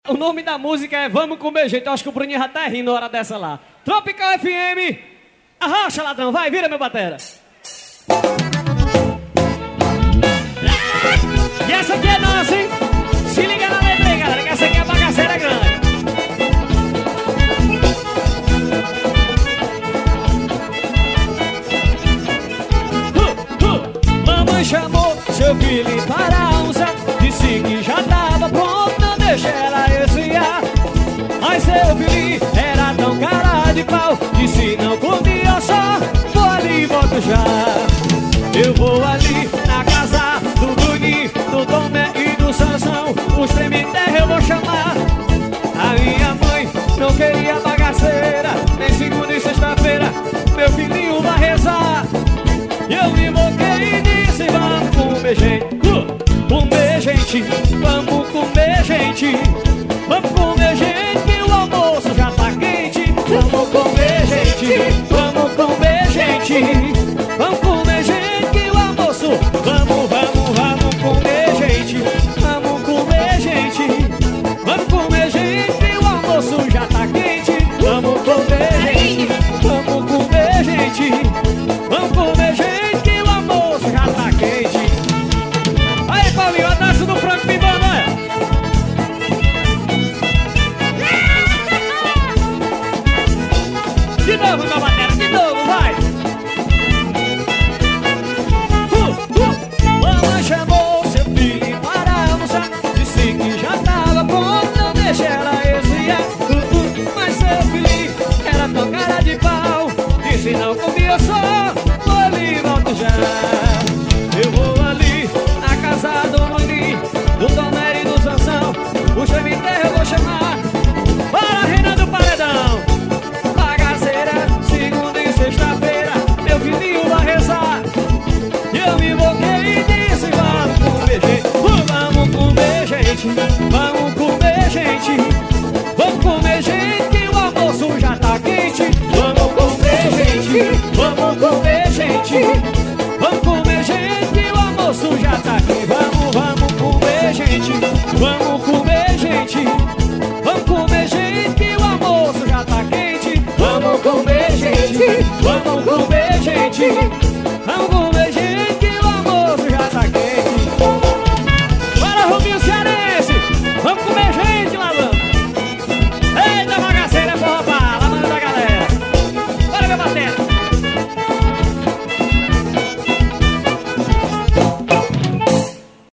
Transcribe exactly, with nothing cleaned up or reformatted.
O nome da música é Vamos Comer Gente. Eu acho que o Bruninho já tá rindo na hora dessa lá. Tropical F M. Arrocha, ladrão. Vai, vira, meu batera. E essa aqui é nossa, hein? Se liga na letra aí, galera, que essa aqui é a bagaceira grande. Uh, uh. Mamãe chamou seu filho para usar. Disse que já tava pronto, não deixa ela esfriar. Mas seu filho era tão cara de pau. Disse não comia só, vou ali e volto já. Eu vou ali na casa do Bruninho, do Tomé e do Sansão. Os treme terra eu vou chamar. A minha mãe não queria bagaceira, nem segunda e sexta-feira meu filhinho vai rezar. E eu me invoquei e disse vamos comer gente, uh, comer gente, vamos comer gente, vamos comer gente que o almoço já tá quente. Vamos comer gente, vamos comer gente, vamos comer gente que o almoço. Vamos, vamos, vamos comer gente, vamos comer gente, vamos comer gente que o almoço já tá quente. Vamos comer gente, vamos comer gente, vamos comer gente que o almoço já tá quente. Aí, Paulinho, a dança do Franco Pibano, olha. De novo, meu batera, de novo, vai! Uh, uh. Mamãe chamou seu filho para almoçar. Disse que já tava pronto, não deixa ela esfriar. Uh, uh. Mas seu filho era tão cara de pau. Disse não comia só, vou ali e volto já. Eu vou ali na casa do Bruninho, do Tomé e do Sansão. O chame terra eu vou chamar. Bora, reina do paredão. Sexta-feira, meu filhinho vai rezar. E eu me invoquei e disse vamos comer gente, vamos comer gente, vamos comer gente, vamos comer gente que o almoço já tá quente. Vamos comer gente, vamos comer gente, vamos comer gente que o almoço já tá quente. Vamos, vamos comer gente, vamos comer